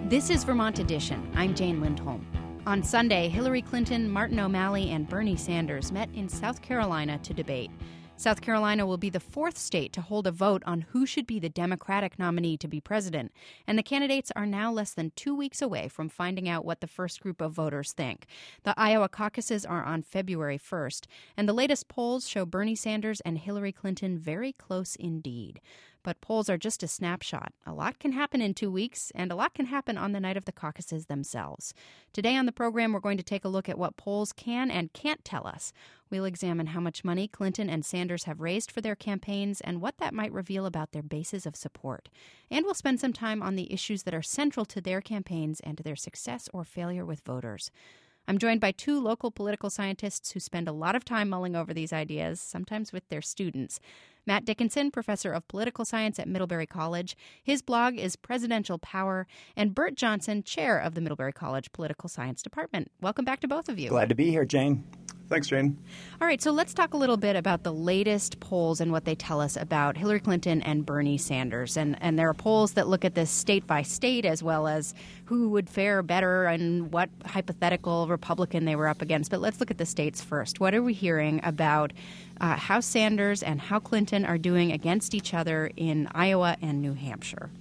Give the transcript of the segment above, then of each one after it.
This is Vermont Edition. I'm Jane Lindholm. On Sunday, Hillary Clinton, Martin O'Malley, and Bernie Sanders met in South Carolina to debate. South Carolina will be the fourth state to hold a vote on who should be the Democratic nominee to be president, and the candidates are now less than 2 weeks away from finding out what the first group of voters think. The Iowa caucuses are on February 1st, and the latest polls show Bernie Sanders and Hillary Clinton very close indeed. But polls are just a snapshot. A lot can happen in 2 weeks, and a lot can happen on the night of the caucuses themselves. Today on the program, we're going to take a look at what polls can and can't tell us. We'll examine how much money Clinton and Sanders have raised for their campaigns and what that might reveal about their bases of support. And we'll spend some time on the issues that are central to their campaigns and to their success or failure with voters. I'm joined by two local political scientists who spend a lot of time mulling over these ideas, sometimes with their students. Matt Dickinson, professor of political science at Middlebury College. His blog is Presidential Power. And Bert Johnson, chair of the Middlebury College Political Science Department. Welcome back to both of you. Glad to be here, Jane. Thanks, Jane. All right, so let's talk a little bit about the latest polls and what they tell us about Hillary Clinton and Bernie Sanders. And there are polls that look at this state by state as well as who would fare better and what hypothetical Republican they were up against. But let's look at the states first. What are we hearing about how Sanders and how Clinton are doing against each other in Iowa and New Hampshire?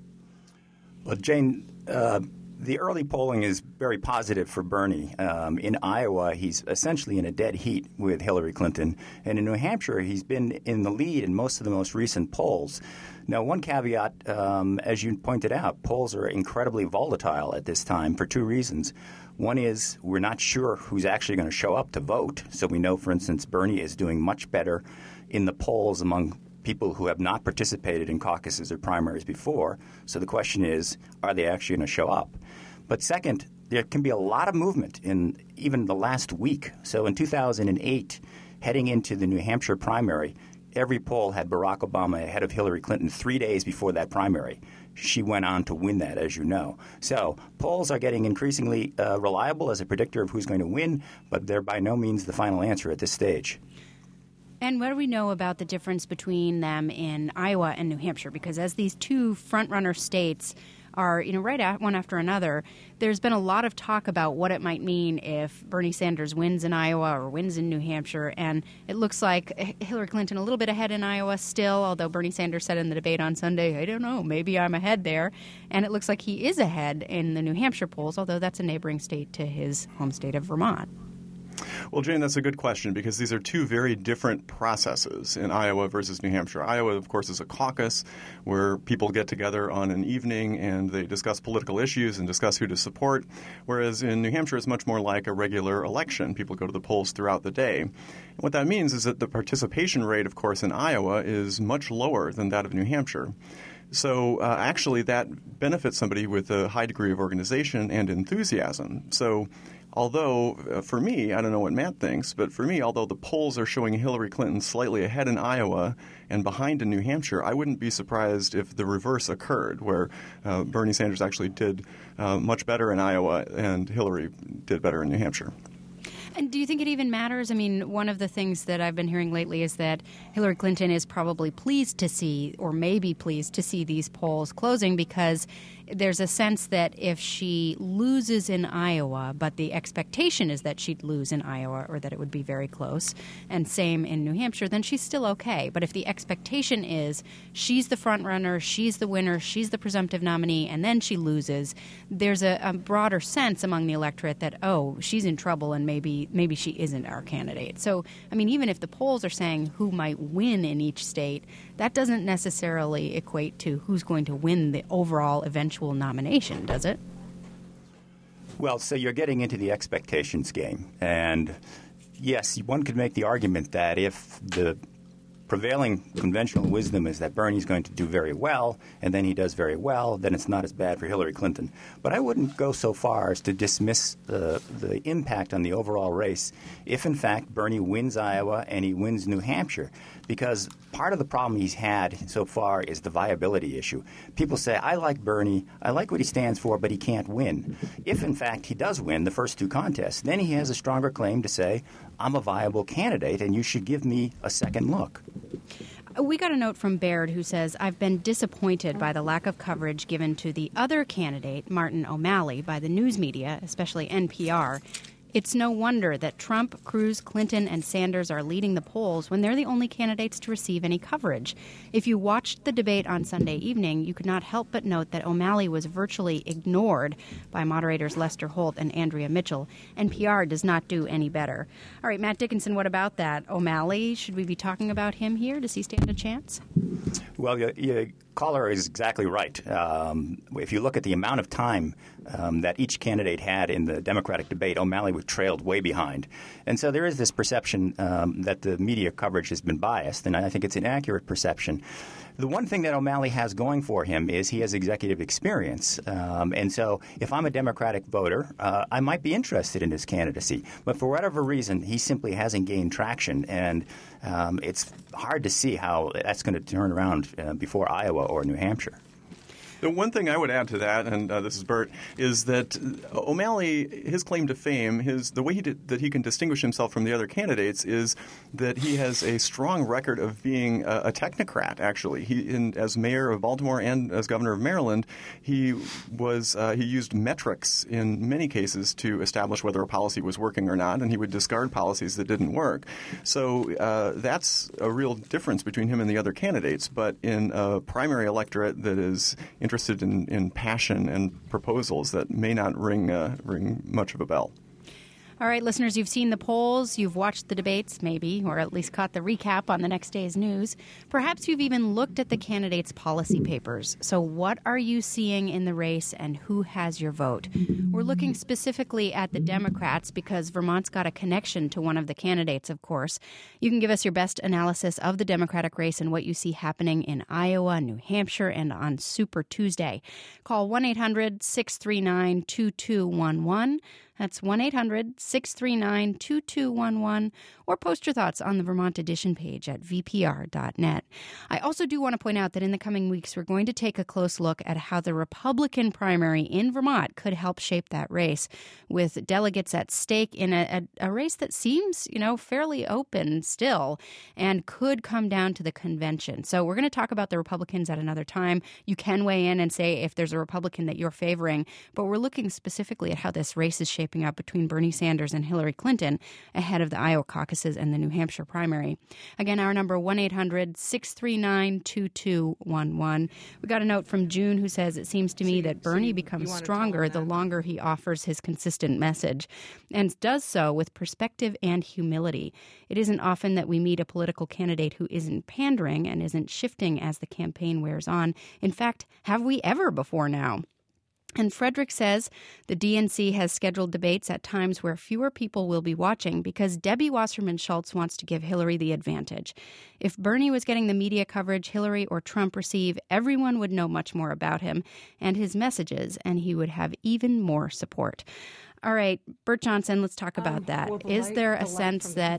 Well, Jane, the early polling is very positive for Bernie. In Iowa, he's essentially in a dead heat with Hillary Clinton. And in New Hampshire, he's been in the lead in most of the most recent polls. Now, one caveat, as you pointed out, polls are incredibly volatile at this time for two reasons. One is we're not sure who's actually going to show up to vote. So we know, for instance, Bernie is doing much better in the polls among people who have not participated in caucuses or primaries before. So the question is, are they actually going to show up? But second, there can be a lot of movement in even the last week. So in 2008, heading into the New Hampshire primary, every poll had Barack Obama ahead of Hillary Clinton 3 days before that primary. She went on to win that, as you know. So polls are getting increasingly reliable as a predictor of who's going to win, but they're by no means the final answer at this stage. And what do we know about the difference between them in Iowa and New Hampshire? Because as these two front-runner states are, one after another, there's been a lot of talk about what it might mean if Bernie Sanders wins in Iowa or wins in New Hampshire. And it looks like Hillary Clinton a little bit ahead in Iowa still, although Bernie Sanders said in the debate on Sunday, I don't know, maybe I'm ahead there. And it looks like he is ahead in the New Hampshire polls, although that's a neighboring state to his home state of Vermont. Well, Jane, that's a good question because these are two very different processes in Iowa versus New Hampshire. Iowa, of course, is a caucus where people get together on an evening and they discuss political issues and discuss who to support, whereas in New Hampshire it's much more like a regular election. People go to the polls throughout the day. And what that means is that the participation rate, of course, in Iowa is much lower than that of New Hampshire. So actually that benefits somebody with a high degree of organization and enthusiasm. So although, for me, I don't know what Matt thinks, but for me, although the polls are showing Hillary Clinton slightly ahead in Iowa and behind in New Hampshire, I wouldn't be surprised if the reverse occurred, where Bernie Sanders actually did much better in Iowa and Hillary did better in New Hampshire. And do you think it even matters? I mean, one of the things that I've been hearing lately is that Hillary Clinton is probably pleased to see, or maybe pleased to see, these polls closing because there's a sense that if she loses in Iowa, but the expectation is that she'd lose in Iowa or that it would be very close, and same in New Hampshire, then she's still okay. But if the expectation is she's the front runner, she's the winner, she's the presumptive nominee, and then she loses, there's a broader sense among the electorate that, oh, she's in trouble and maybe she isn't our candidate. So, I mean, even if the polls are saying who might win in each state, that doesn't necessarily equate to who's going to win the overall eventual nomination, does it? Well, so you're getting into the expectations game. And yes, one could make the argument that if the prevailing conventional wisdom is that Bernie's going to do very well, and then he does very well, then it's not as bad for Hillary Clinton. But I wouldn't go so far as to dismiss the impact on the overall race if, in fact, Bernie wins Iowa and he wins New Hampshire, because part of the problem he's had so far is the viability issue. People say, I like Bernie, I like what he stands for, but he can't win. If, in fact, he does win the first two contests, then he has a stronger claim to say, I'm a viable candidate and you should give me a second look. We got a note from Baird who says, I've been disappointed by the lack of coverage given to the other candidate, Martin O'Malley, by the news media, especially NPR. It's no wonder that Trump, Cruz, Clinton, and Sanders are leading the polls when they're the only candidates to receive any coverage. If you watched the debate on Sunday evening, you could not help but note that O'Malley was virtually ignored by moderators Lester Holt and Andrea Mitchell. NPR does not do any better. All right, Matt Dickinson, what about that? O'Malley, should we be talking about him here? Does he stand a chance? Well, your caller is exactly right. If you look at the amount of time that each candidate had in the Democratic debate, O'Malley was trailed way behind. And so there is this perception that the media coverage has been biased, and I think it's an accurate perception. The one thing that O'Malley has going for him is he has executive experience. And so if I'm a Democratic voter, I might be interested in his candidacy. But for whatever reason, he simply hasn't gained traction. And it's hard to see how that's going to turn around before Iowa or New Hampshire. The one thing I would add to that, and this is Bert, is that O'Malley, his claim to fame, the way that he can distinguish himself from the other candidates is that he has a strong record of being a technocrat. Actually, as mayor of Baltimore and as governor of Maryland, he used metrics in many cases to establish whether a policy was working or not, and he would discard policies that didn't work. So that's a real difference between him and the other candidates. But in a primary electorate that is interested in passion and proposals, that may not ring much of a bell. All right, listeners, you've seen the polls, you've watched the debates, maybe, or at least caught the recap on the next day's news. Perhaps you've even looked at the candidates' policy papers. So what are you seeing in the race, and who has your vote? We're looking specifically at the Democrats because Vermont's got a connection to one of the candidates, of course. You can give us your best analysis of the Democratic race and what you see happening in Iowa, New Hampshire, and on Super Tuesday. Call 1-800-639-2211. That's 1-800-639-2211, or post your thoughts on the Vermont Edition page at vpr.net. I also do want to point out that in the coming weeks, we're going to take a close look at how the Republican primary in Vermont could help shape that race, with delegates at stake in a race that seems, fairly open still and could come down to the convention. So we're going to talk about the Republicans at another time. You can weigh in and say if there's a Republican that you're favoring, but we're looking specifically at how this race is shaping up between Bernie Sanders and Hillary Clinton ahead of the Iowa caucuses and the New Hampshire primary. Again, our number 1-800-639-2211. We got a note from June who says, it seems to me that Bernie becomes stronger the longer he offers his consistent message, and does so with perspective and humility. It isn't often that we meet a political candidate who isn't pandering and isn't shifting as the campaign wears on. In fact, have we ever before now? And Frederick says the DNC has scheduled debates at times where fewer people will be watching because Debbie Wasserman Schultz wants to give Hillary the advantage. If Bernie was getting the media coverage Hillary or Trump receive, everyone would know much more about him and his messages, and he would have even more support. All right, Bert Johnson, let's talk about that. Is there a sense that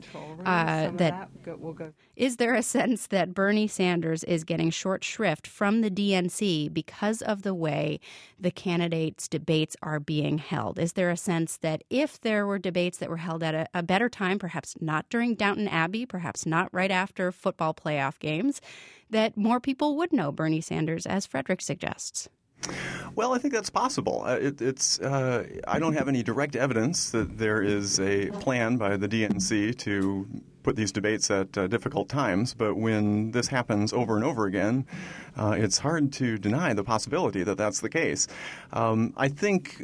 is there a sense that Bernie Sanders is getting short shrift from the DNC because of the way the candidates' debates are being held? Is there a sense that if there were debates that were held at a better time, perhaps not during Downton Abbey, perhaps not right after football playoff games, that more people would know Bernie Sanders, as Frederick suggests? Well, I think that's possible. I don't have any direct evidence that there is a plan by the DNC to put these debates at difficult times, but when this happens over and over again, it's hard to deny the possibility that that's the case. I think,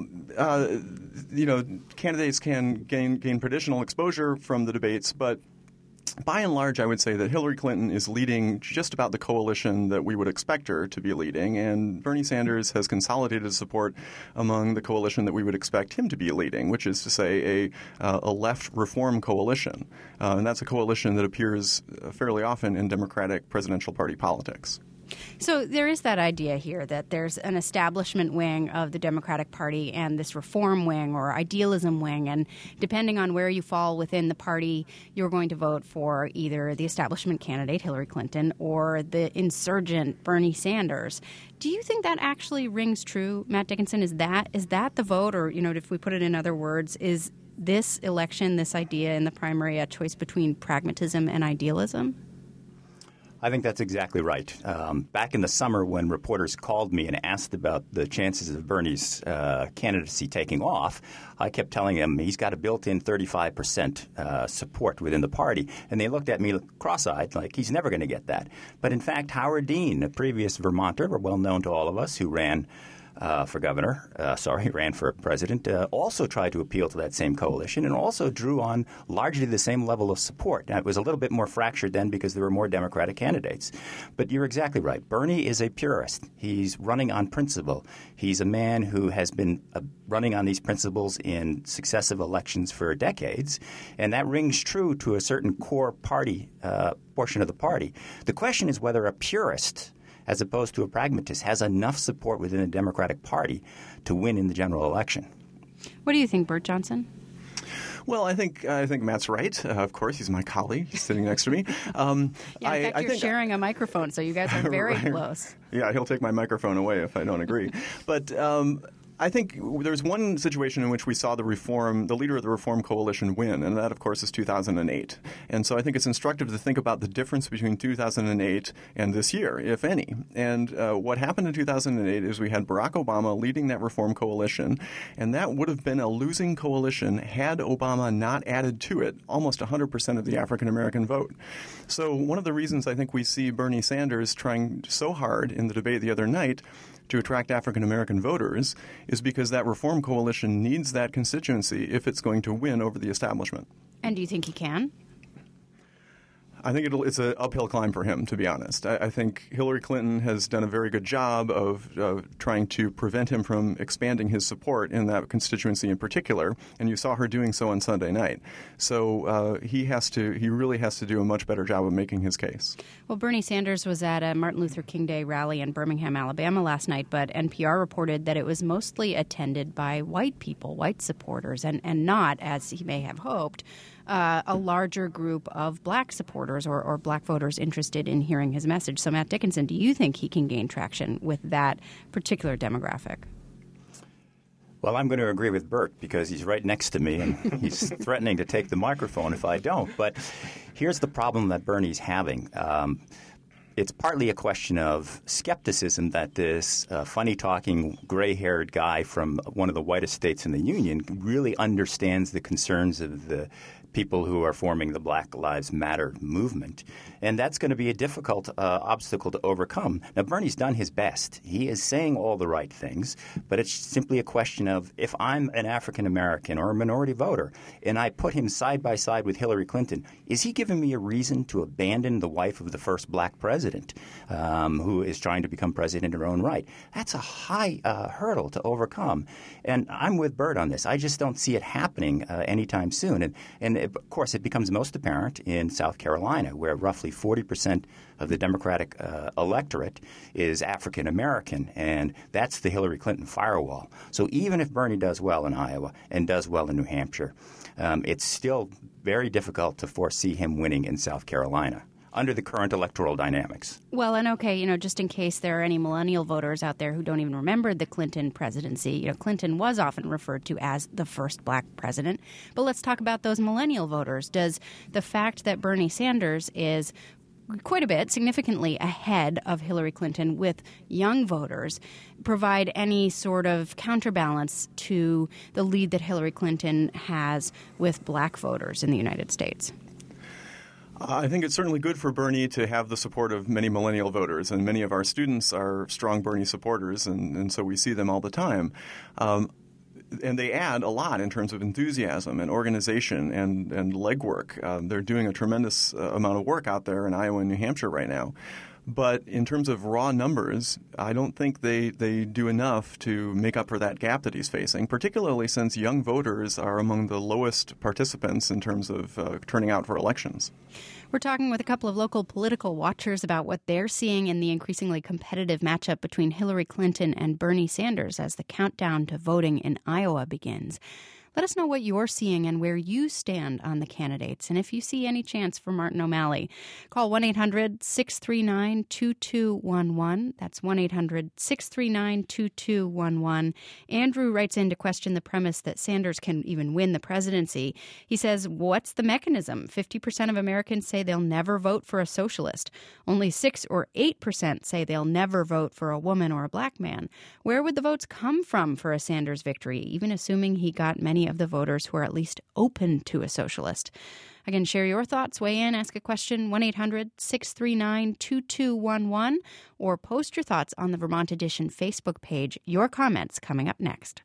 candidates can gain traditional exposure from the debates, but by and large, I would say that Hillary Clinton is leading just about the coalition that we would expect her to be leading, and Bernie Sanders has consolidated support among the coalition that we would expect him to be leading, which is to say a left reform coalition. And that's a coalition that appears fairly often in Democratic presidential party politics. So there is that idea here that there's an establishment wing of the Democratic Party and this reform wing or idealism wing, and depending on where you fall within the party, you're going to vote for either the establishment candidate, Hillary Clinton, or the insurgent Bernie Sanders. Do you think that actually rings true, Matt Dickinson? Is that the vote, or, if we put it in other words, is this election, this idea in the primary, a choice between pragmatism and idealism? I think that's exactly right. Back in the summer when reporters called me and asked about the chances of Bernie's candidacy taking off, I kept telling them he's got a built-in 35% support within the party. And they looked at me cross-eyed like he's never going to get that. But in fact, Howard Dean, a previous Vermonter, well known to all of us, who ran ran for president, also tried to appeal to that same coalition and also drew on largely the same level of support. Now, it was a little bit more fractured then because there were more Democratic candidates. But you're exactly right. Bernie is a purist. He's running on principle. He's a man who has been running on these principles in successive elections for decades, and that rings true to a certain core party portion of the party. The question is whether a purist as opposed to a pragmatist, has enough support within the Democratic Party to win in the general election. What do you think, Bert Johnson? Well, I think Matt's right. Of course, he's my colleague. He's sitting next to me. In fact, you're sharing a microphone, so you guys are very close. Yeah, he'll take my microphone away if I don't agree. But I think there's one situation in which we saw the leader of the Reform Coalition win, and that, of course, is 2008. And so I think it's instructive to think about the difference between 2008 and this year, if any. And what happened in 2008 is we had Barack Obama leading that Reform Coalition, and that would have been a losing coalition had Obama not added to it almost 100% of the African-American vote. So one of the reasons I think we see Bernie Sanders trying so hard in the debate the other night to attract African-American voters is because that Reform Coalition needs that constituency if it's going to win over the establishment. And do you think he can? I think it's an uphill climb for him, to be honest. I think Hillary Clinton has done a very good job of trying to prevent him from expanding his support in that constituency in particular, and you saw her doing so on Sunday night. So he really has to do a much better job of making his case. Well, Bernie Sanders was at a Martin Luther King Day rally in Birmingham, Alabama last night, but NPR reported that it was mostly attended by white people, white supporters, and not, as he may have hoped, a larger group of black supporters or black voters interested in hearing his message. So, Matt Dickinson, do you think he can gain traction with that particular demographic? Well, I'm going to agree with Bert because he's right next to me and he's threatening to take the microphone if I don't. But here's the problem that Bernie's having. It's partly a question of skepticism that this funny-talking, gray-haired guy from one of the whitest states in the Union really understands the concerns of the people who are forming the Black Lives Matter movement. And that's going to be a difficult obstacle to overcome. Now, Bernie's done his best. He is saying all the right things, but it's simply a question of if I'm an African-American or a minority voter and I put him side by side with Hillary Clinton, is he giving me a reason to abandon the wife of the first black president who is trying to become president in her own right? That's a high hurdle to overcome. And I'm with Bert on this. I just don't see it happening anytime soon. And of course, it becomes most apparent in South Carolina, where roughly 40% of the Democratic electorate is African American, and that's the Hillary Clinton firewall. So even if Bernie does well in Iowa and does well in New Hampshire, it's still very difficult to foresee him winning in South Carolina under the current electoral dynamics. Well, and okay, just in case there are any millennial voters out there who don't even remember the Clinton presidency, Clinton was often referred to as the first black president. But let's talk about those millennial voters. Does the fact that Bernie Sanders is quite a bit, significantly ahead of Hillary Clinton with young voters, provide any sort of counterbalance to the lead that Hillary Clinton has with black voters in the United States? I think it's certainly good for Bernie to have the support of many millennial voters, and many of our students are strong Bernie supporters, and so we see them all the time. And they add a lot in terms of enthusiasm and organization and legwork. They're doing a tremendous amount of work out there in Iowa and New Hampshire right now. But in terms of raw numbers, I don't think they do enough to make up for that gap that he's facing, particularly since young voters are among the lowest participants in terms of turning out for elections. We're talking with a couple of local political watchers about what they're seeing in the increasingly competitive matchup between Hillary Clinton and Bernie Sanders as the countdown to voting in Iowa begins. Let us know what you're seeing and where you stand on the candidates. And if you see any chance for Martin O'Malley, call 1-800-639-2211. That's 1-800-639-2211. Andrew writes in to question the premise that Sanders can even win the presidency. He says, what's the mechanism? 50% of Americans say they'll never vote for a socialist. Only 6 or 8% say they'll never vote for a woman or a black man. Where would the votes come from for a Sanders victory, even assuming he got many of the voters who are at least open to a socialist? Again, share your thoughts, weigh in, ask a question, 1-800-639-2211, or post your thoughts on the Vermont Edition Facebook page. Your comments coming up next.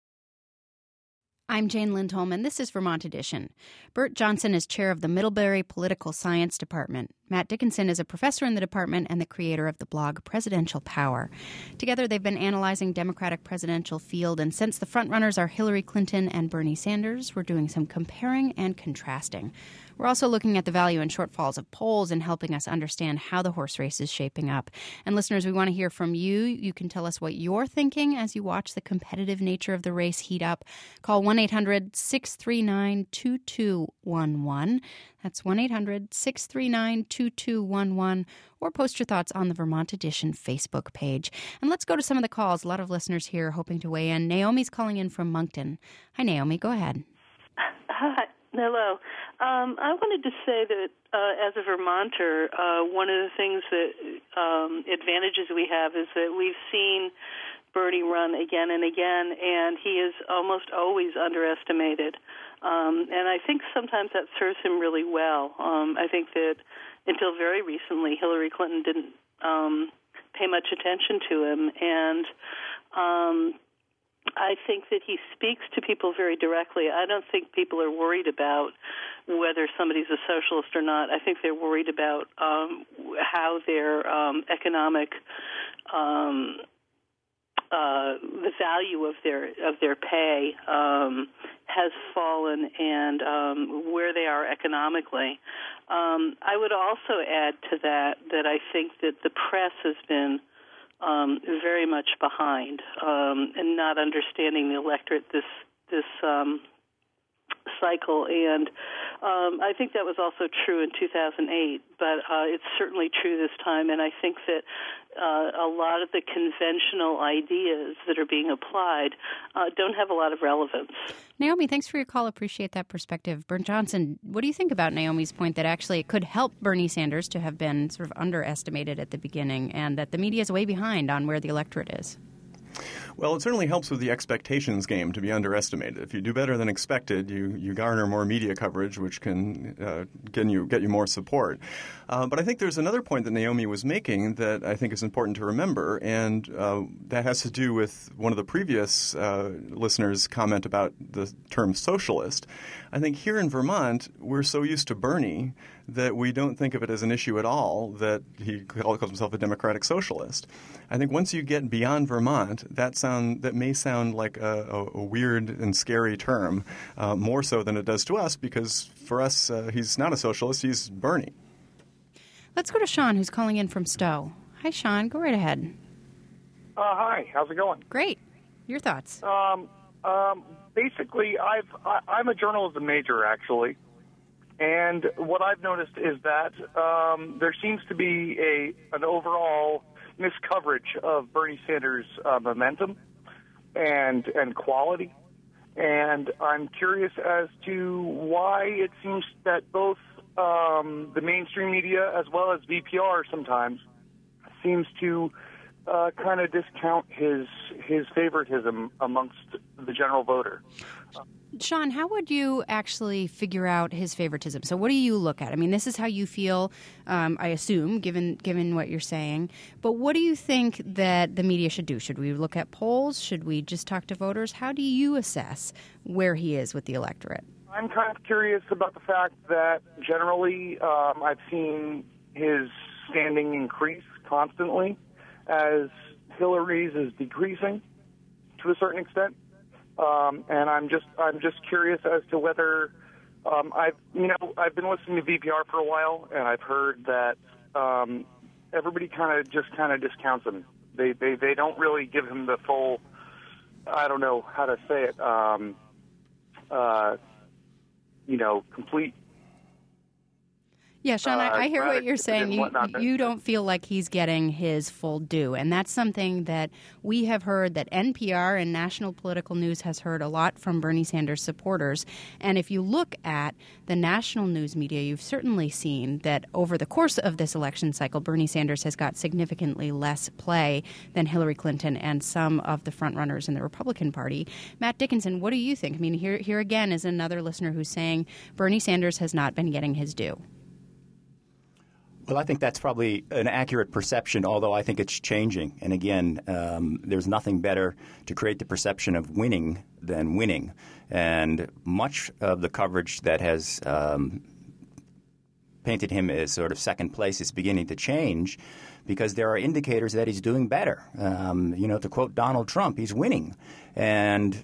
I'm Jane Lindholm, and this is Vermont Edition. Bert Johnson is chair of the Middlebury Political Science Department. Matt Dickinson is a professor in the department and the creator of the blog Presidential Power. Together, they've been analyzing Democratic presidential field, and since the frontrunners are Hillary Clinton and Bernie Sanders, we're doing some comparing and contrasting. We're also looking at the value and shortfalls of polls and helping us understand how the horse race is shaping up. And listeners, we want to hear from you. You can tell us what you're thinking as you watch the competitive nature of the race heat up. Call 1-800-639-2211. That's 1-800-639-2211. Or post your thoughts on the Vermont Edition Facebook page. And let's go to some of the calls. A lot of listeners here hoping to weigh in. Naomi's calling in from Moncton. Hi, Naomi. Go ahead. Hi. Hello. I wanted to say that as a Vermonter, one of the things that advantages we have is that we've seen Bernie run again and again, and he is almost always underestimated. And I think sometimes that serves him really well. I think that until very recently, Hillary Clinton didn't pay much attention to him, and I think that he speaks to people very directly. I don't think people are worried about whether somebody's a socialist or not. I think they're worried about how their economic, the value of their pay has fallen, and where they are economically. I would also add to that I think that the press has been very much behind and not understanding the electorate this cycle, and I think that was also true in 2008, but it's certainly true this time, and I think that a lot of the conventional ideas that are being applied don't have a lot of relevance. Naomi, thanks for your call. Appreciate that perspective. Bert Johnson, what do you think about Naomi's point that actually it could help Bernie Sanders to have been sort of underestimated at the beginning and that the media is way behind on where the electorate is? Well, it certainly helps with the expectations game to be underestimated. If you do better than expected, you garner more media coverage, which can get you more support. But I think there's another point that Naomi was making that I think is important to remember, and that has to do with one of the previous listeners' comment about the term socialist. I think here in Vermont, we're so used to Bernie that we don't think of it as an issue at all that he calls himself a democratic socialist. I think once you get beyond Vermont, that may sound like a weird and scary term, more so than it does to us, because for us, he's not a socialist, he's Bernie. Let's go to Sean, who's calling in from Stowe. Hi, Sean. Go right ahead. Hi. How's it going? Great. Your thoughts? Basically, I'm a journalism major, actually. And what I've noticed is that there seems to be an overall miscoverage of Bernie Sanders' momentum and quality. And I'm curious as to why it seems that both the mainstream media as well as VPR sometimes seems to kind of discount his favoritism amongst the general voter. Sean, how would you actually figure out his favoritism? So what do you look at? I mean, this is how you feel, I assume, given what you're saying. But what do you think that the media should do? Should we look at polls? Should we just talk to voters? How do you assess where he is with the electorate? I'm kind of curious about the fact that generally I've seen his standing increase constantly as Hillary's is decreasing to a certain extent. And I'm just curious as to whether I've been listening to VPR for a while, and I've heard that everybody kind of discounts him. They don't really give him the full, I don't know how to say it, complete. Yeah, Sean, I hear what you're saying. You don't feel like he's getting his full due. And that's something that we have heard, that NPR and national political news has heard a lot from Bernie Sanders supporters. And if you look at the national news media, you've certainly seen that over the course of this election cycle, Bernie Sanders has got significantly less play than Hillary Clinton and some of the frontrunners in the Republican Party. Matt Dickinson, what do you think? I mean, here again is another listener who's saying Bernie Sanders has not been getting his due. Well, I think that's probably an accurate perception, although I think it's changing. And again, there's nothing better to create the perception of winning than winning. And much of the coverage that has painted him as sort of second place is beginning to change because there are indicators that he's doing better. To quote Donald Trump, he's winning. And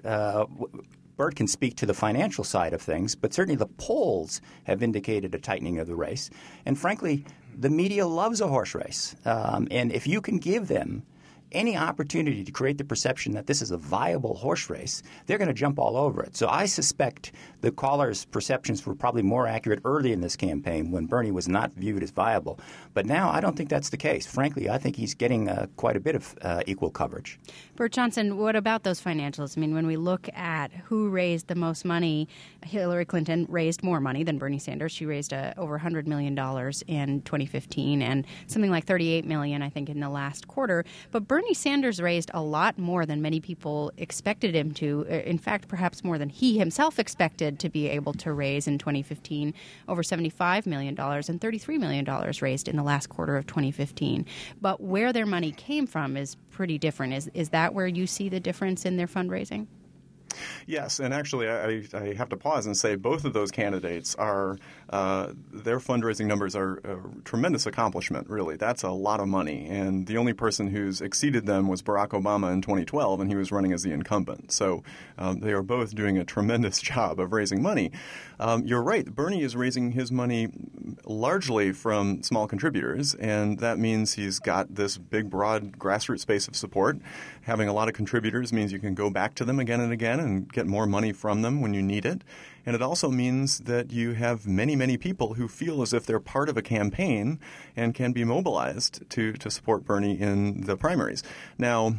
Bert can speak to the financial side of things, but certainly the polls have indicated a tightening of the race. And frankly, the media loves a horse race. And if you can give them any opportunity to create the perception that this is a viable horse race, they're going to jump all over it. So I suspect the callers' perceptions were probably more accurate early in this campaign when Bernie was not viewed as viable. But now I don't think that's the case. Frankly, I think he's getting quite a bit of equal coverage. Bert Johnson, what about those financials? I mean, when we look at who raised the most money, Hillary Clinton raised more money than Bernie Sanders. She raised over $100 million in 2015 and something like $38 million, I think, in the last quarter. But Bernie Sanders raised a lot more than many people expected him to. In fact, perhaps more than he himself expected to be able to raise in 2015, over $75 million and $33 million raised in the last quarter of 2015. But where their money came from is pretty different. Is that where you see the difference in their fundraising? Yes, and actually I have to pause and say both of those candidates are their fundraising numbers are a tremendous accomplishment, really. That's a lot of money, and the only person who's exceeded them was Barack Obama in 2012, and he was running as the incumbent. So they are both doing a tremendous job of raising money. You're right. Bernie is raising his money largely from small contributors, and that means he's got this big, broad grassroots base of support. Having a lot of contributors means you can go back to them again and again and get more money from them when you need it. And it also means that you have many, many people who feel as if they're part of a campaign and can be mobilized to support Bernie in the primaries. Now,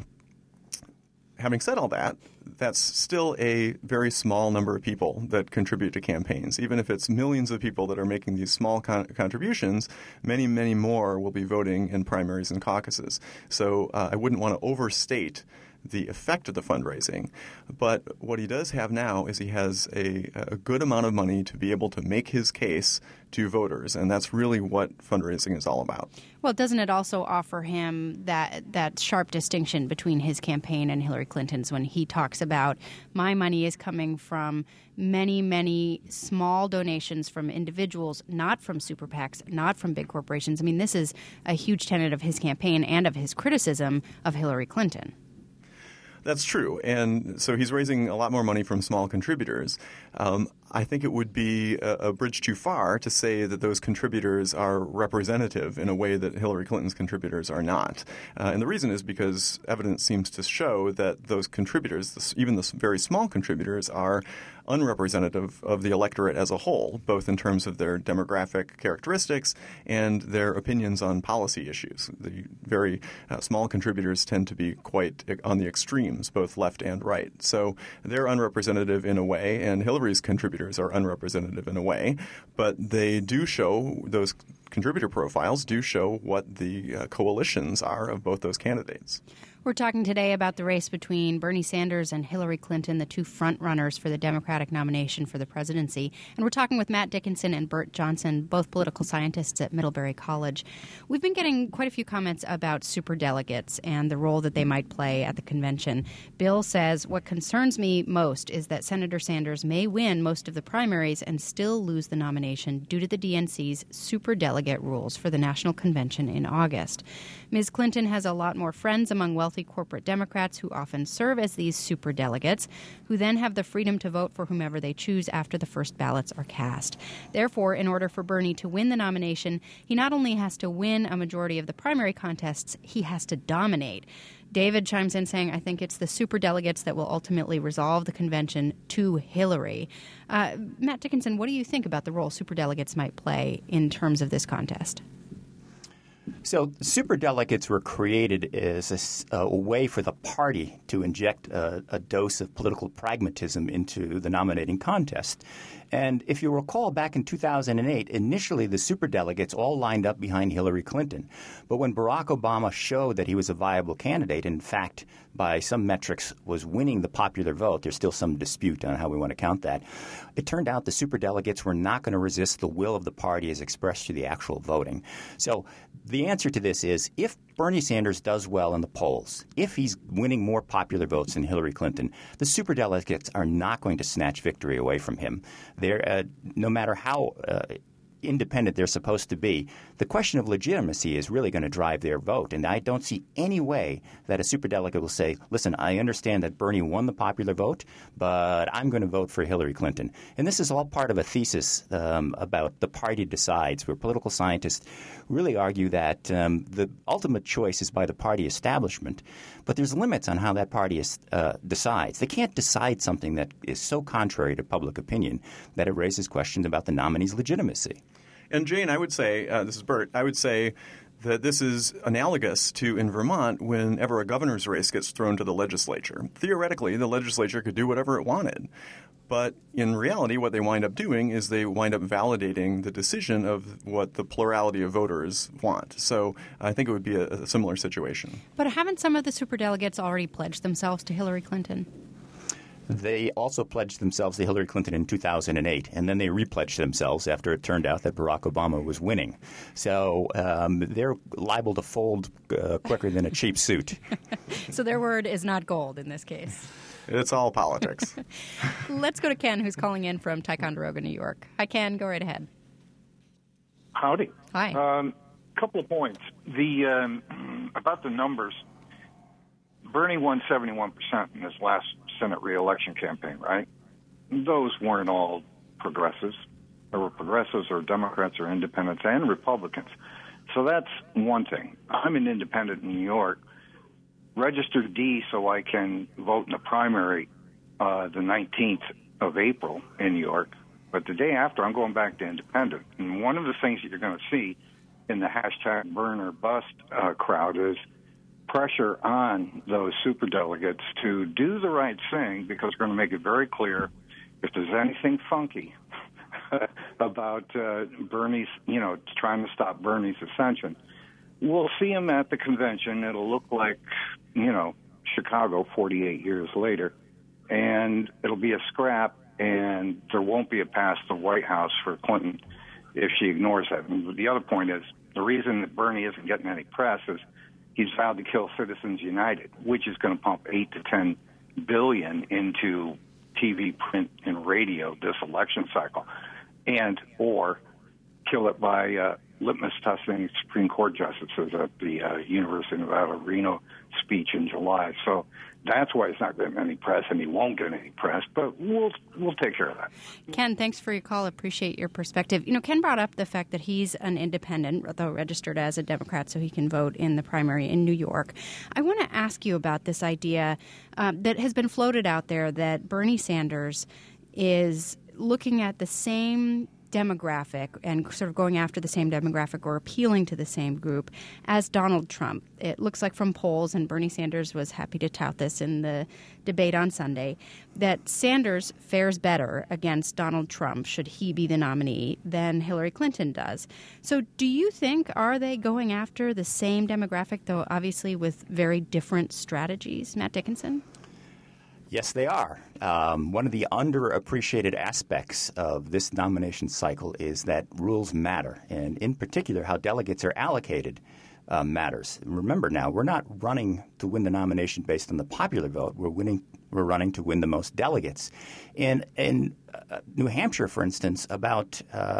having said all that, that's still a very small number of people that contribute to campaigns. Even if it's millions of people that are making these small contributions, many, many more will be voting in primaries and caucuses. So I wouldn't want to overstate the effect of the fundraising. But what he does have now is he has a good amount of money to be able to make his case to voters, and that's really what fundraising is all about. Well, doesn't it also offer him that sharp distinction between his campaign and Hillary Clinton's when he talks about my money is coming from many, many small donations from individuals, not from super PACs, not from big corporations? I mean, this is a huge tenet of his campaign and of his criticism of Hillary Clinton. That's true. And so he's raising a lot more money from small contributors. I think it would be a bridge too far to say that those contributors are representative in a way that Hillary Clinton's contributors are not. And the reason is because evidence seems to show that those contributors, even the very small contributors, are unrepresentative of the electorate as a whole, both in terms of their demographic characteristics and their opinions on policy issues. The very small contributors tend to be quite on the extremes, both left and right. So they're unrepresentative in a way, and Hillary's contributors are unrepresentative in a way, but they do show, those contributor profiles do show what the coalitions are of both those candidates. We're talking today about the race between Bernie Sanders and Hillary Clinton, the two front-runners for the Democratic nomination for the presidency. And we're talking with Matt Dickinson and Bert Johnson, both political scientists at Middlebury College. We've been getting quite a few comments about superdelegates and the role that they might play at the convention. Bill says, what concerns me most is that Senator Sanders may win most of the primaries and still lose the nomination due to the DNC's superdelegate rules for the national convention in August. Ms. Clinton has a lot more friends among wealthy wealthy corporate Democrats who often serve as these superdelegates, who then have the freedom to vote for whomever they choose after the first ballots are cast. Therefore, in order for Bernie to win the nomination, he not only has to win a majority of the primary contests, he has to dominate. David chimes in saying, I think it's the superdelegates that will ultimately resolve the convention to Hillary. Matt Dickinson, what do you think about the role superdelegates might play in terms of this contest? So superdelegates were created as a way for the party to inject a dose of political pragmatism into the nominating contest. And if you recall, back in 2008, initially the superdelegates all lined up behind Hillary Clinton. But when Barack Obama showed that he was a viable candidate, in fact, by some metrics was winning the popular vote, there's still some dispute on how we want to count that, it turned out the superdelegates were not going to resist the will of the party as expressed through the actual voting. So the answer to this is if Bernie Sanders does well in the polls, if he's winning more popular votes than Hillary Clinton, the superdelegates are not going to snatch victory away from him. They're no matter how independent they're supposed to be, the question of legitimacy is really going to drive their vote. And I don't see any way that a superdelegate will say, listen, I understand that Bernie won the popular vote, but I'm going to vote for Hillary Clinton. And this is all part of a thesis about the party decides, where political scientists really argue that the ultimate choice is by the party establishment, but there's limits on how that party decides. They can't decide something that is so contrary to public opinion that it raises questions about the nominee's legitimacy. And Jane, I would say, this is Bert, I would say that this is analogous to in Vermont whenever a governor's race gets thrown to the legislature. Theoretically, the legislature could do whatever it wanted. But in reality, what they wind up doing is they wind up validating the decision of what the plurality of voters want. So I think it would be a similar situation. But haven't some of the superdelegates already pledged themselves to Hillary Clinton? They also pledged themselves to Hillary Clinton in 2008, and then they repledged themselves after it turned out that Barack Obama was winning. So they're liable to fold quicker than a cheap suit. So their word is not gold in this case. It's all politics. Let's go to Ken, who's calling in from Ticonderoga, New York. Hi, Ken. Go right ahead. Howdy. Hi. Couple of points. About the numbers. Bernie won 71% in his last Senate re-election campaign, right? Those weren't all progressives. There were progressives or Democrats or independents and Republicans. So that's one thing. I'm an independent in New York. Registered D so I can vote in the primary the 19th of April in New York. But the day after, I'm going back to independent. And one of the things that you're going to see in the hashtag burn or bust crowd is pressure on those superdelegates to do the right thing, because we're going to make it very clear if there's anything funky about Bernie's, trying to stop Bernie's ascension. We'll see him at the convention. It'll look like, Chicago 48 years later, and it'll be a scrap, and there won't be a pass to the White House for Clinton if she ignores that. And the other point is the reason that Bernie isn't getting any press is he's vowed to kill Citizens United, which is going to pump $8 to $10 billion into TV, print, and radio this election cycle, or kill it by litmus testing Supreme Court justices at the University of Nevada, Reno speech in July. So that's why he's not getting any press, and he won't get any press, but we'll take care of that. Ken, thanks for your call. Appreciate your perspective. Ken brought up the fact that he's an independent, though registered as a Democrat, so he can vote in the primary in New York. I want to ask you about this idea that has been floated out there that Bernie Sanders is looking at the same demographic and sort of going after the same demographic or appealing to the same group as Donald Trump. It looks like from polls, and Bernie Sanders was happy to tout this in the debate on Sunday, that Sanders fares better against Donald Trump, should he be the nominee, than Hillary Clinton does. So do you think, are they going after the same demographic, though obviously with very different strategies? Matt Dickinson? Yes, they are. One of the underappreciated aspects of this nomination cycle is that rules matter, and in particular how delegates are allocated matters. Remember now, we're not running to win the nomination based on the popular vote. We're running to win the most delegates. And New Hampshire, for instance, about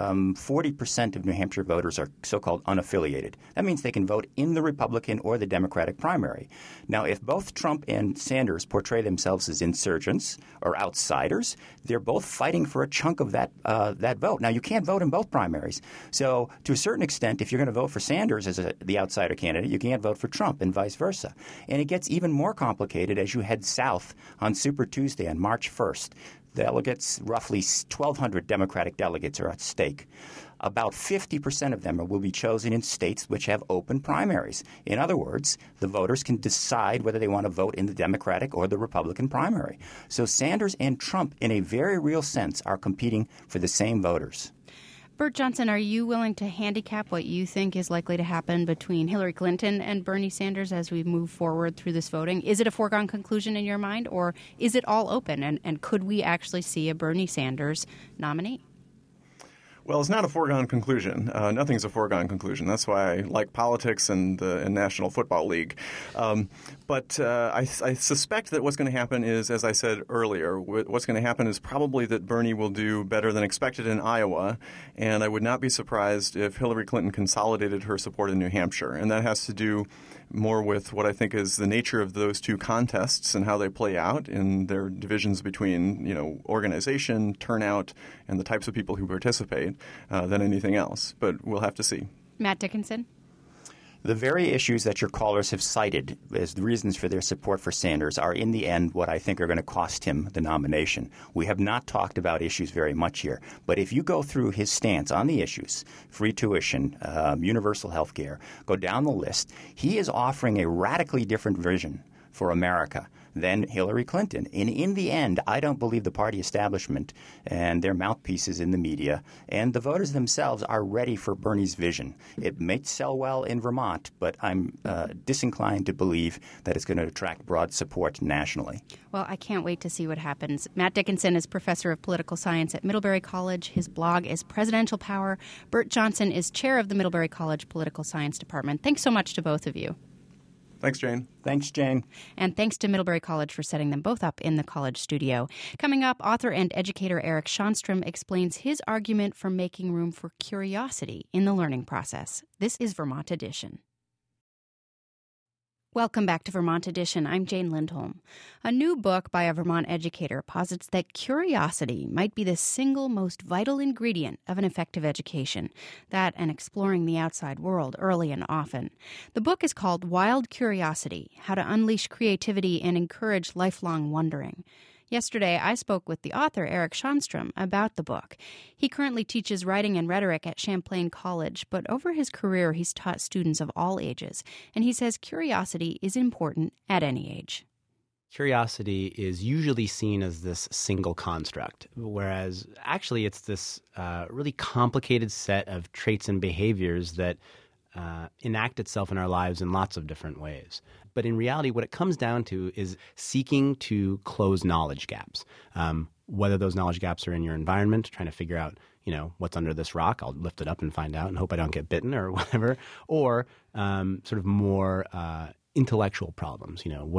40% of New Hampshire voters are so-called unaffiliated. That means they can vote in the Republican or the Democratic primary. Now, if both Trump and Sanders portray themselves as insurgents or outsiders, they're both fighting for a chunk of that vote. Now, you can't vote in both primaries. So to a certain extent, if you're going to vote for Sanders as the outsider candidate, you can't vote for Trump and vice versa. And it gets even more complicated as you head south on Super Tuesday on March 1st. Delegates, roughly 1,200 Democratic delegates are at stake. About 50% of them will be chosen in states which have open primaries. In other words, the voters can decide whether they want to vote in the Democratic or the Republican primary. So Sanders and Trump, in a very real sense, are competing for the same voters. Bert Johnson, are you willing to handicap what you think is likely to happen between Hillary Clinton and Bernie Sanders as we move forward through this voting? Is it a foregone conclusion in your mind, or is it all open? And could we actually see a Bernie Sanders nominee? Well, it's not a foregone conclusion. Nothing's a foregone conclusion. That's why I like politics and the National Football League. But I suspect that what's going to happen is, as I said earlier, what's going to happen is probably that Bernie will do better than expected in Iowa, and I would not be surprised if Hillary Clinton consolidated her support in New Hampshire. And that has to do more with what I think is the nature of those two contests and how they play out in their divisions between, organization, turnout, and the types of people who participate than anything else. But we'll have to see. Matt Dickinson? The very issues that your callers have cited as the reasons for their support for Sanders are in the end what I think are going to cost him the nomination. We have not talked about issues very much here, but if you go through his stance on the issues, free tuition, universal health care, go down the list, he is offering a radically different vision for America than Hillary Clinton. And in the end, I don't believe the party establishment and their mouthpieces in the media and the voters themselves are ready for Bernie's vision. It may sell well in Vermont, but I'm disinclined to believe that it's going to attract broad support nationally. Well, I can't wait to see what happens. Matt Dickinson is professor of political science at Middlebury College. His blog is Presidential Power. Bert Johnson is chair of the Middlebury College Political Science Department. Thanks so much to both of you. Thanks, Jane. Thanks, Jane. And thanks to Middlebury College for setting them both up in the college studio. Coming up, author and educator Eric Schanstrom explains his argument for making room for curiosity in the learning process. This is Vermont Edition. Welcome back to Vermont Edition. I'm Jane Lindholm. A new book by a Vermont educator posits that curiosity might be the single most vital ingredient of an effective education, that and exploring the outside world early and often. The book is called Wild Curiosity: How to Unleash Creativity and Encourage Lifelong Wondering. Yesterday, I spoke with the author, Eric Schanstrom, about the book. He currently teaches writing and rhetoric at Champlain College, but over his career, he's taught students of all ages. And he says curiosity is important at any age. Curiosity is usually seen as this single construct, whereas actually it's this really complicated set of traits and behaviors that enact itself in our lives in lots of different ways. But in reality, what it comes down to is seeking to close knowledge gaps. Whether those knowledge gaps are in your environment, trying to figure out, what's under this rock, I'll lift it up and find out and hope I don't get bitten or whatever, or sort of more intellectual problems.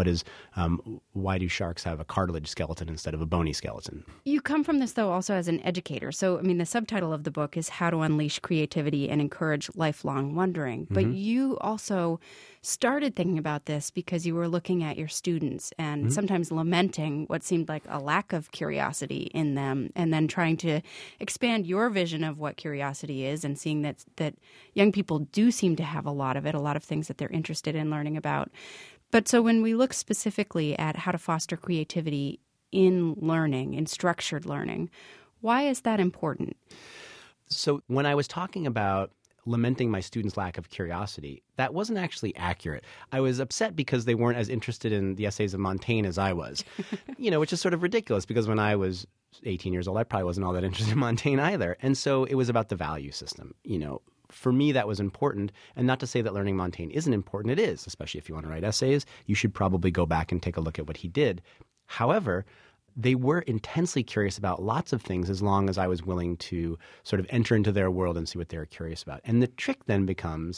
Why do sharks have a cartilage skeleton instead of a bony skeleton? You come from this, though, also as an educator. So, the subtitle of the book is How to Unleash Creativity and Encourage Lifelong Wondering. But you also started thinking about this because you were looking at your students and sometimes lamenting what seemed like a lack of curiosity in them, and then trying to expand your vision of what curiosity is and seeing that young people do seem to have a lot of it, a lot of things that they're interested in learning about. But so when we look specifically at how to foster creativity in learning, in structured learning, why is that important? So when I was talking about lamenting my students' lack of curiosity, that wasn't actually accurate. I was upset because they weren't as interested in the essays of Montaigne as I was, which is sort of ridiculous because when I was 18 years old, I probably wasn't all that interested in Montaigne either. And so it was about the value system. For me, that was important. And not to say that learning Montaigne isn't important. It is, especially if you want to write essays. You should probably go back and take a look at what he did. However, they were intensely curious about lots of things as long as I was willing to sort of enter into their world and see what they were curious about. And the trick then becomes,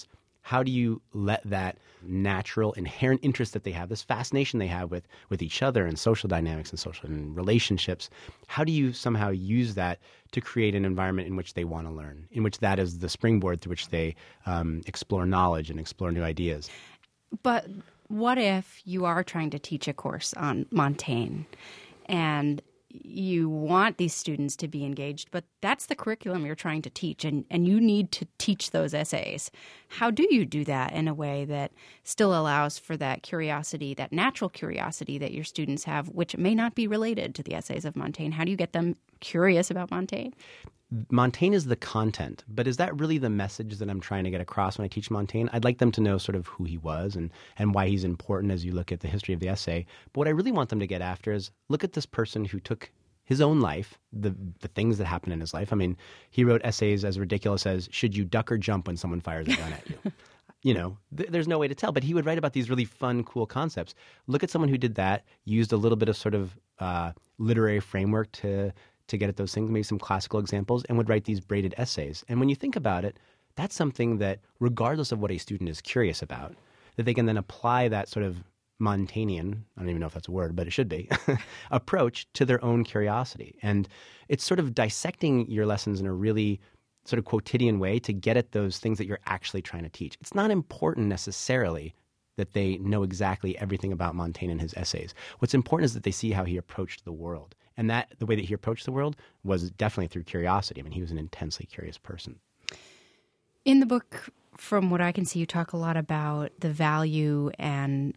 How do you let that natural, inherent interest that they have, this fascination they have with each other and social dynamics and social and relationships, how do you somehow use that to create an environment in which they want to learn, in which that is the springboard through which they explore knowledge and explore new ideas? But what if you are trying to teach a course on Montaigne and you want these students to be engaged, but that's the curriculum you're trying to teach, and you need to teach those essays. How do you do that in a way that still allows for that curiosity, that natural curiosity that your students have, which may not be related to the essays of Montaigne? How do you get them curious about Montaigne? Montaigne is the content, but is that really the message that I'm trying to get across when I teach Montaigne? I'd like them to know sort of who he was and why he's important as you look at the history of the essay. But what I really want them to get after is look at this person who took his own life, the things that happened in his life. I mean, he wrote essays as ridiculous as, should you duck or jump when someone fires a gun at you? You know, there's no way to tell. But he would write about these really fun, cool concepts. Look at someone who did that, used a little bit of sort of literary framework to get at those things, maybe some classical examples, and would write these braided essays. And when you think about it, that's something that, regardless of what a student is curious about, that they can then apply that sort of Montaignian, I don't even know if that's a word, but it should be, approach to their own curiosity. And it's sort of dissecting your lessons in a really sort of quotidian way to get at those things that you're actually trying to teach. It's not important necessarily that they know exactly everything about Montaigne and his essays. What's important is that they see how he approached the world. And that the way that he approached the world was definitely through curiosity. I mean, he was an intensely curious person. In the book, from what I can see, you talk a lot about the value and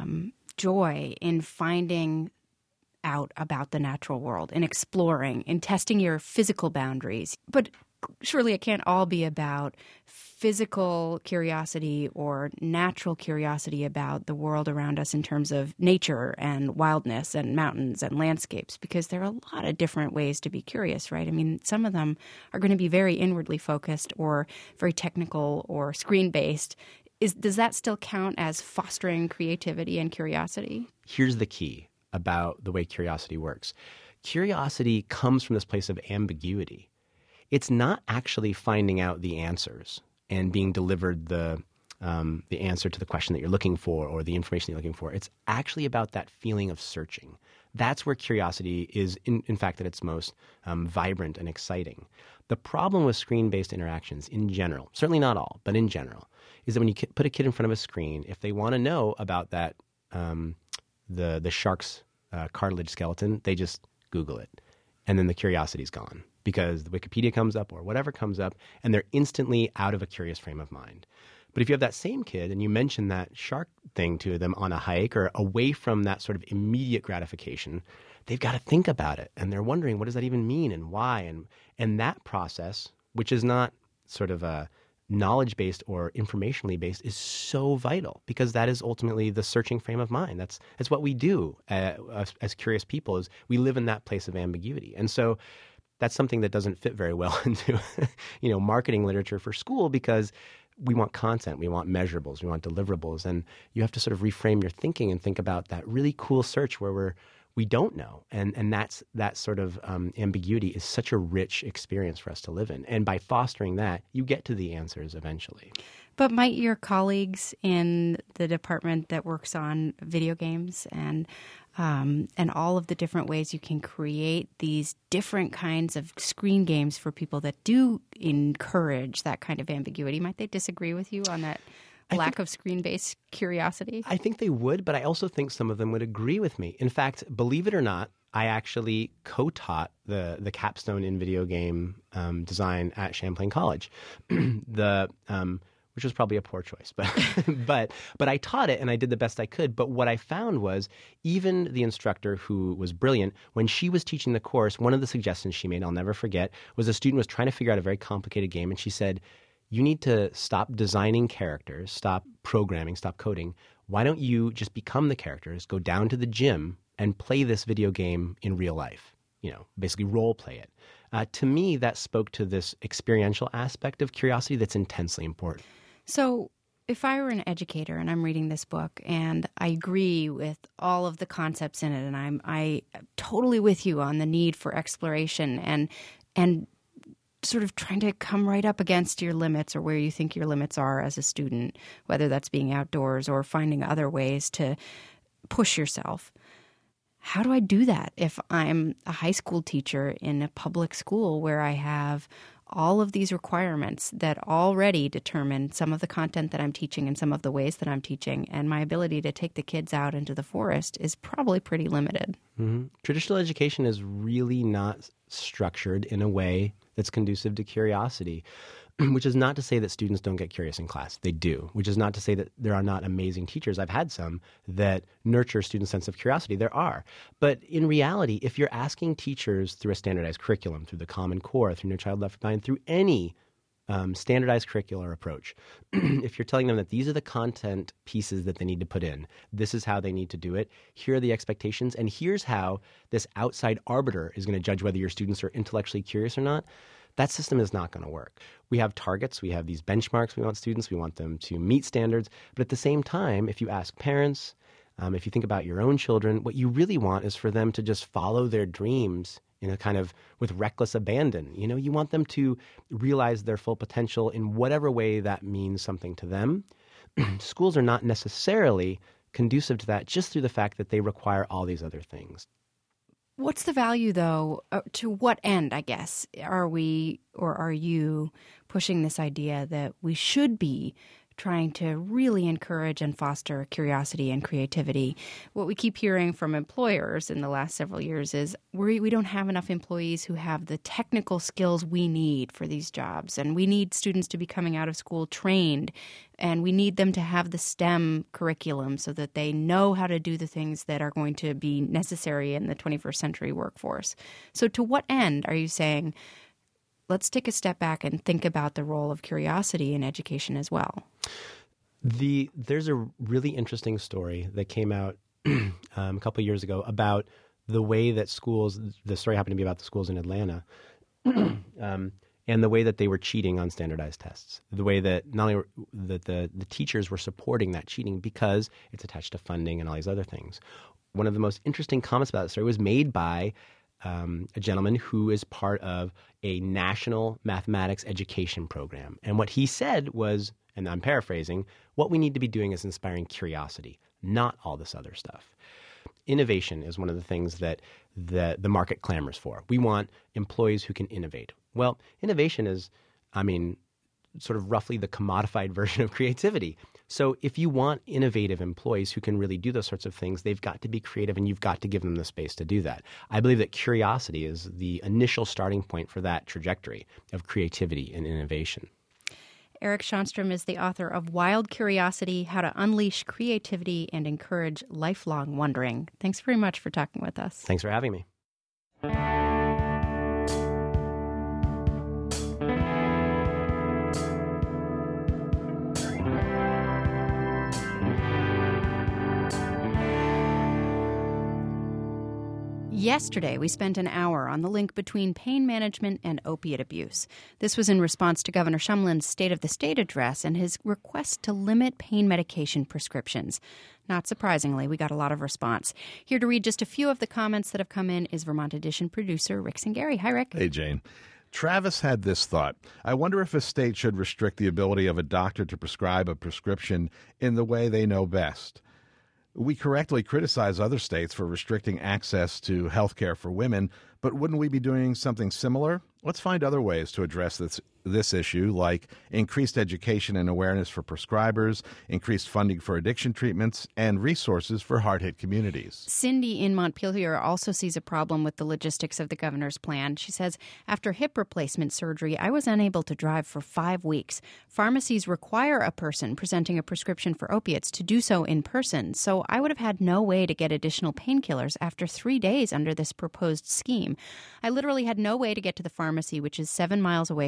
joy in finding out about the natural world, in exploring, in testing your physical boundaries. But surely it can't all be about physical curiosity or natural curiosity about the world around us in terms of nature and wildness and mountains and landscapes, because there are a lot of different ways to be curious, right? I mean, some of them are going to be very inwardly focused or very technical or screen-based. Does that still count as fostering creativity and curiosity? Here's the key about the way curiosity works. Curiosity comes from this place of ambiguity. It's not actually finding out the answers and being delivered the answer to the question that you're looking for or the information you're looking for. It's actually about that feeling of searching. That's where curiosity is, in fact, at its most vibrant and exciting. The problem with screen-based interactions in general, certainly not all, but in general, is that when you put a kid in front of a screen, if they want to know about that, the shark's cartilage skeleton, they just Google it. And then the curiosity's gone because the Wikipedia comes up or whatever comes up, and they're instantly out of a curious frame of mind. But if you have that same kid and you mention that shark thing to them on a hike or away from that sort of immediate gratification, they've got to think about it. And they're wondering, what does that even mean and why? And that process, which is not sort of a knowledge-based or informationally based, is so vital because that is ultimately the searching frame of mind. That's what we do as curious people, is we live in that place of ambiguity. And so that's something that doesn't fit very well into marketing literature for school, because we want content, we want measurables, we want deliverables, and you have to sort of reframe your thinking and think about that really cool search where we don't know, and that sort of ambiguity is such a rich experience for us to live in. And by fostering that, you get to the answers eventually. But might your colleagues in the department that works on video games and all of the different ways you can create these different kinds of screen games for people that do encourage that kind of ambiguity, might they disagree with you on that lack of screen-based curiosity? I think they would, but I also think some of them would agree with me. In fact, believe it or not, I actually co-taught the capstone in video game design at Champlain College. Which was probably a poor choice, but I taught it and I did the best I could. But what I found was even the instructor, who was brilliant, when she was teaching the course, one of the suggestions she made, I'll never forget, was a student was trying to figure out a very complicated game, and she said, you need to stop designing characters, stop programming, stop coding. Why don't you just become the characters, go down to the gym and play this video game in real life? Basically role play it. To me, that spoke to this experiential aspect of curiosity that's intensely important. So if I were an educator and I'm reading this book and I agree with all of the concepts in it, and I totally with you on the need for exploration and sort of trying to come right up against your limits or where you think your limits are as a student, whether that's being outdoors or finding other ways to push yourself. How do I do that if I'm a high school teacher in a public school where I have all of these requirements that already determine some of the content that I'm teaching and some of the ways that I'm teaching, and my ability to take the kids out into the forest is probably pretty limited? Mm-hmm. Traditional education is really not structured in a way that's conducive to curiosity, which is not to say that students don't get curious in class. They do, which is not to say that there are not amazing teachers. I've had some that nurture students' sense of curiosity. There are. But in reality, if you're asking teachers through a standardized curriculum, through the Common Core, through No Child Left Behind, through any standardized curricular approach, if you're telling them that these are the content pieces that they need to put in, this is how they need to do it, here are the expectations, and here's how this outside arbiter is going to judge whether your students are intellectually curious or not, that system is not going to work. We have targets. We have these benchmarks we want students. We want them to meet standards. But at the same time, if you ask parents, if you think about your own children, what you really want is for them to just follow their dreams in a kind of with reckless abandon. You know, you want them to realize their full potential in whatever way that means something to them. Schools are not necessarily conducive to that just through the fact that they require all these other things. What's the value, though? To what end, I guess, are we or are you pushing this idea that we should be trying to really encourage and foster curiosity and creativity? What we keep hearing from employers in the last several years is we don't have enough employees who have the technical skills we need for these jobs, and we need students to be coming out of school trained, and we need them to have the STEM curriculum so that they know how to do the things that are going to be necessary in the 21st century workforce. So to what end are you saying, let's take a step back and think about the role of curiosity in education as well? There's a really interesting story that came out a couple of years ago about the way that schools, the story happened to be about the schools in Atlanta, and the way that they were cheating on standardized tests. The way that not only that the teachers were supporting that cheating because it's attached to funding and all these other things. One of the most interesting comments about the story was made by a gentleman who is part of a national mathematics education program. And what he said was, and I'm paraphrasing, what we need to be doing is inspiring curiosity, not all this other stuff. Innovation is one of the things that the market clamors for. We want employees who can innovate. Well, innovation is, sort of roughly the commodified version of creativity. So if you want innovative employees who can really do those sorts of things, they've got to be creative, and you've got to give them the space to do that. I believe that curiosity is the initial starting point for that trajectory of creativity and innovation. Eric Schonstrom is the author of Wild Curiosity, How to Unleash Creativity and Encourage Lifelong Wondering. Thanks very much for talking with us. Thanks for having me. Yesterday, we spent an hour on the link between pain management and opiate abuse. This was in response to Governor Shumlin's State of the State address and his request to limit pain medication prescriptions. Not surprisingly, we got a lot of response. Here to read just a few of the comments that have come in is Vermont Edition producer Rick Singari. Hi, Rick. Hey, Jane. Travis had this thought. I wonder if a state should restrict the ability of a doctor to prescribe a prescription in the way they know best. We correctly criticize other states for restricting access to health care for women, but wouldn't we be doing something similar? Let's find other ways to address this issue, like increased education and awareness for prescribers, increased funding for addiction treatments, and resources for hard-hit communities. Cindy in Montpelier also sees a problem with the logistics of the governor's plan. She says, after hip replacement surgery, I was unable to drive for 5 weeks. Pharmacies require a person presenting a prescription for opiates to do so in person, so I would have had no way to get additional painkillers after 3 days under this proposed scheme. I literally had no way to get to the pharmacy, which is 7 miles away from my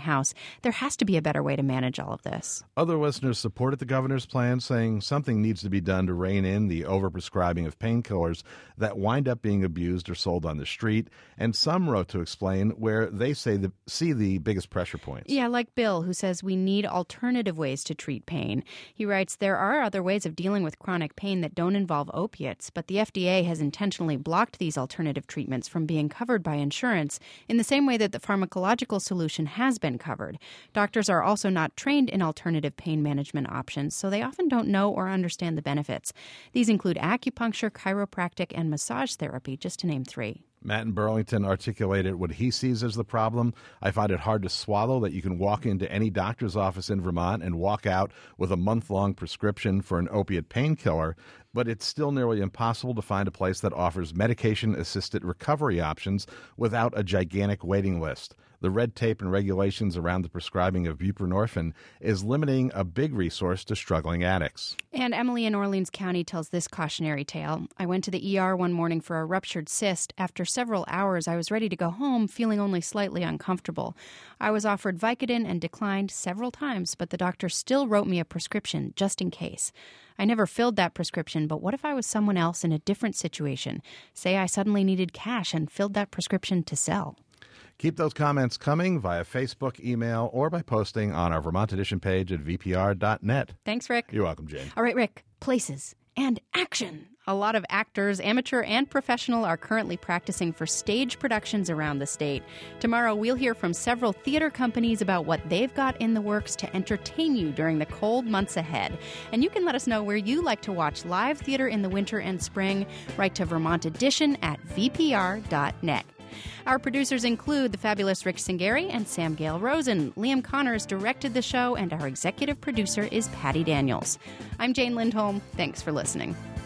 House. There has to be a better way to manage all of this. Other listeners supported the governor's plan, saying something needs to be done to rein in the overprescribing of painkillers that wind up being abused or sold on the street. And some wrote to explain where they see the biggest pressure points. Yeah, like Bill, who says we need alternative ways to treat pain. He writes, there are other ways of dealing with chronic pain that don't involve opiates, but the FDA has intentionally blocked these alternative treatments from being covered by insurance in the same way that the pharmacological solution has been covered. Doctors are also not trained in alternative pain management options, so they often don't know or understand the benefits. These include acupuncture, chiropractic, and massage therapy, just to name three. Matt in Burlington articulated what he sees as the problem. I find it hard to swallow that you can walk into any doctor's office in Vermont and walk out with a month-long prescription for an opiate painkiller, but it's still nearly impossible to find a place that offers medication-assisted recovery options without a gigantic waiting list. The red tape and regulations around the prescribing of buprenorphine is limiting a big resource to struggling addicts. And Emily in Orleans County tells this cautionary tale. I went to the ER one morning for a ruptured cyst. After several hours, I was ready to go home, feeling only slightly uncomfortable. I was offered Vicodin and declined several times, but the doctor still wrote me a prescription just in case. I never filled that prescription, but what if I was someone else in a different situation? Say I suddenly needed cash and filled that prescription to sell. Keep those comments coming via Facebook, email, or by posting on our Vermont Edition page at vpr.net. Thanks, Rick. You're welcome, Jane. All right, Rick, places and action. A lot of actors, amateur and professional, are currently practicing for stage productions around the state. Tomorrow, we'll hear from several theater companies about what they've got in the works to entertain you during the cold months ahead. And you can let us know where you like to watch live theater in the winter and spring. Write to Vermont Edition at vpr.net. Our producers include the fabulous Rick Singeri and Sam Gale Rosen. Liam Connors directed the show, and our executive producer is Patty Daniels. I'm Jane Lindholm. Thanks for listening.